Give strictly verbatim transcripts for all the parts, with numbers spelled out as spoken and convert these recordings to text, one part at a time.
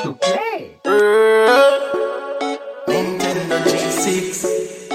to play. Nintendo G six.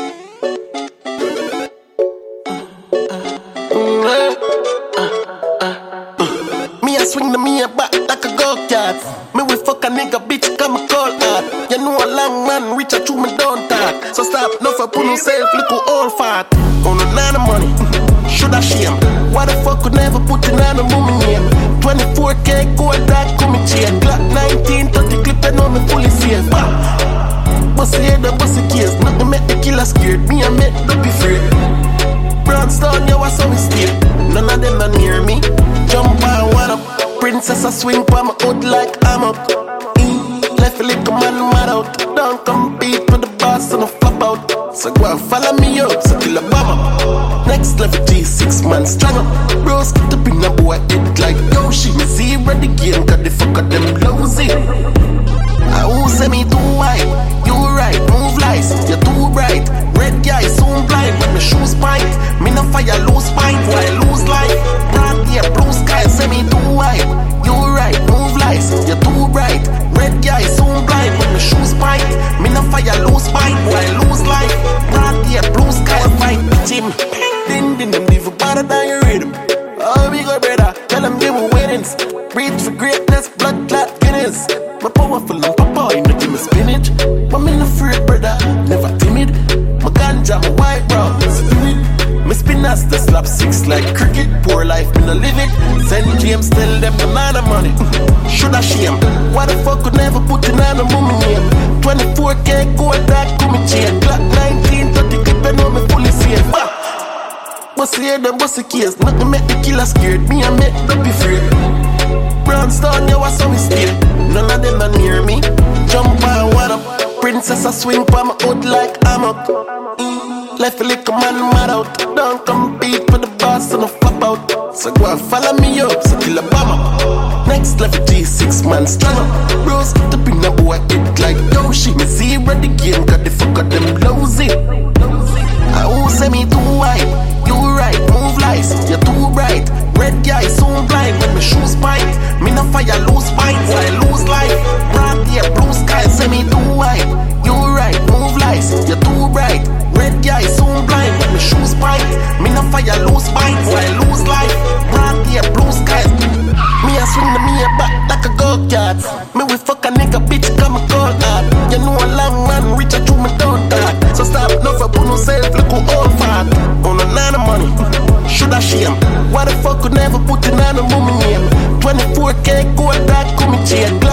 Me a swing the me a back like a go-kart. Me we fuck a nigga bitch come a call hard. You know a long man reach a true me don't talk. So stop no for put yourself look all fat. On a nana money, should I shame? Why the fuck could never put in on a movie name? twenty-four K gold that come in chain. Glock nineteen thirty clip and on me fully safe. Bust the head and bust the case. Nothing make the killer scared. Me I make don't be afraid. Brownstone, yo, I saw me stay. None of them not near me. Jump on one up. Princess, I swing by my hood like I'm up. E, left a little man mad out. Don't compete with the boss and I flop out. So go and follow me up, so kill a bomber. Next level G six man strong up. Bros get up in a boy head like yo shit. Me zero the game, cause the fuck of them lousy. I won't say me too white. You right, move lies, you're too bright. Red guy soon blind, when my shoes bite. Me no fire lose fight, why lose life? Broad yeah, blue sky, say me too white. You right, move lies, you're too bright. Red guy soon blind, when my shoes bite. Me no fire lose fight, why lose life? Broad yeah, blue sky, fight Jim. Ding ding them leave a better than your rhythm. Oh we go brother, tell them give me winnings. Breathe for greatness, blood clot Guinness. My powerful and papa, you know give me spinach. But me no afraid brother, never timid. My ganja, my white brown, spirit. Me spin as the slap six like cricket. Poor life, me no live it. Saint James tell them the man of money. Should I shame? Why the fuck could never put in on a movie name? twenty-four K gold that come in chain. Glock nineteen thirty clip and on me fully safe. Bust the head and bust the case. Nothing make the killer scared. Me I make don't be afraid. Brownstone, yo, I saw me stay. None of them are near me. Jump on one up. Princess, I swing by my hood like I'm up. Mm, left a little man mad out. Don't compete with the boss and I flop out. So go and follow me up, so kill a bomber. Next level G six man strong up. Bros get up in a boy head like yo shit. Me zero the game, cause the fuck of them lousy. I won't say me too white. You right, move lies, you're too bright. Red guy soon blind, when my shoes bite. Me no fire lose fight, why lose life? Broad yeah, blue sky, say me too white. You right, move lies, you're too bright. Red guy soon blind, when my shoes bite. Me no fire lose fight, why lose life? Broad yeah, blue sky. Me a swing the me a back like a go-kart. Me we fuck a nigga bitch come a call hard. You know a long man reach a true me don't talk. So stop no for put yourself look who all fat. On a nana money, should I shame? Why the fuck could never put in on a movie name? twenty-four K gold that come in chain.